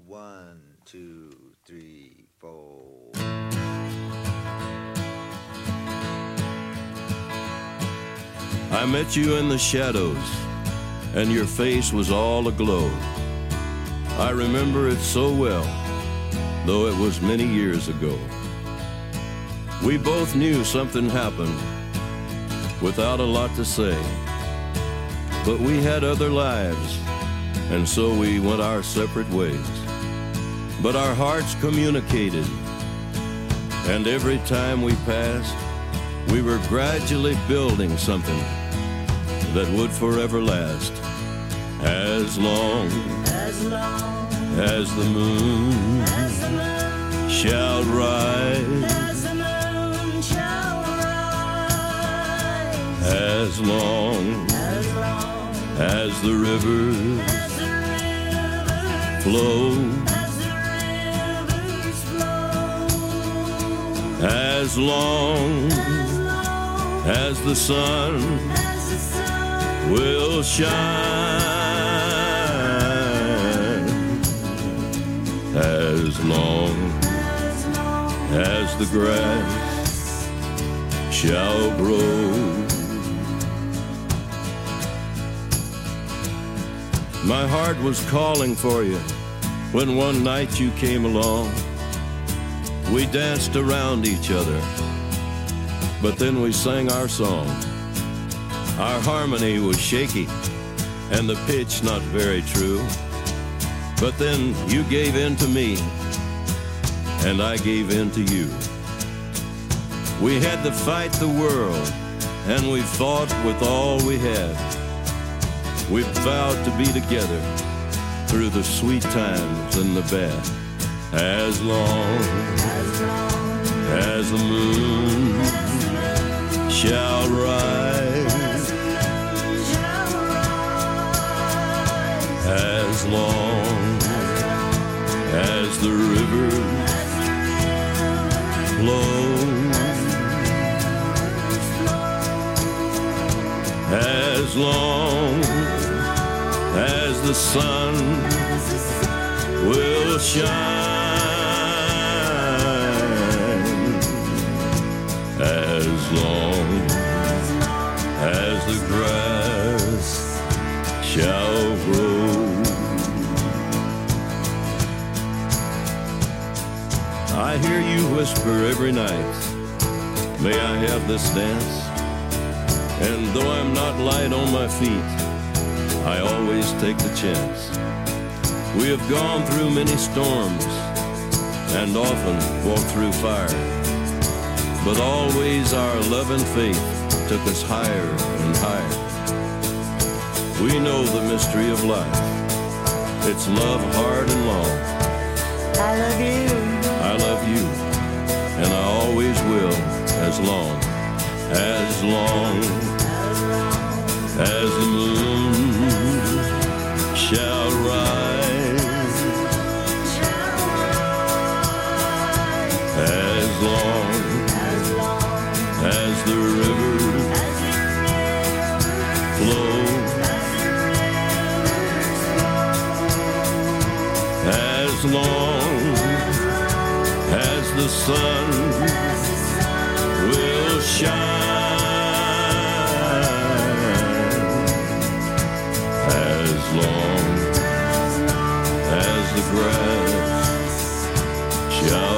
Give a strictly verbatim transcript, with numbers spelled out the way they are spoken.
One, two, three, four. I met you in the shadows, and your face was all aglow. I remember it so well, though it was many years ago. We both knew something happened, without a lot to say. But we had other lives, and so we went our separate ways. But our hearts communicated, and every time we passed, we were gradually building something that would forever last. As long as, long as the moon, as the moon shall rise, as the moon shall rise, as long as, long as the rivers as the rivers flow, as the rivers flow, as long as long as the sun as the sun will shine, as long as, long as the grass shall grow. My heart was calling for you when one night you came along. We danced around each other, but then we sang our song. Our harmony was shaky, and the pitch not very true. But then you gave in to me, and I gave in to you. We had to fight the world, and we fought with all we had. We vowed to be together through the sweet times and the bad. As long as, long as the moon as the moon shall rise, as the moon shall rise, as long as the rivers as the rivers flow, as long as the sun as the sun will shine, as long as the grass shall grow. I hear you whisper every night, may I have this dance? And though I'm not light on my feet, I always take the chance. We have gone through many storms and often walked through fire, but always our love and faith took us higher and higher. We know the mystery of life. It's love hard and long. I love you. I love you, and I always will, as long, as long as the moon shall rise, as long as the rivers flow, as long as the sun will shine, as long as the grass shall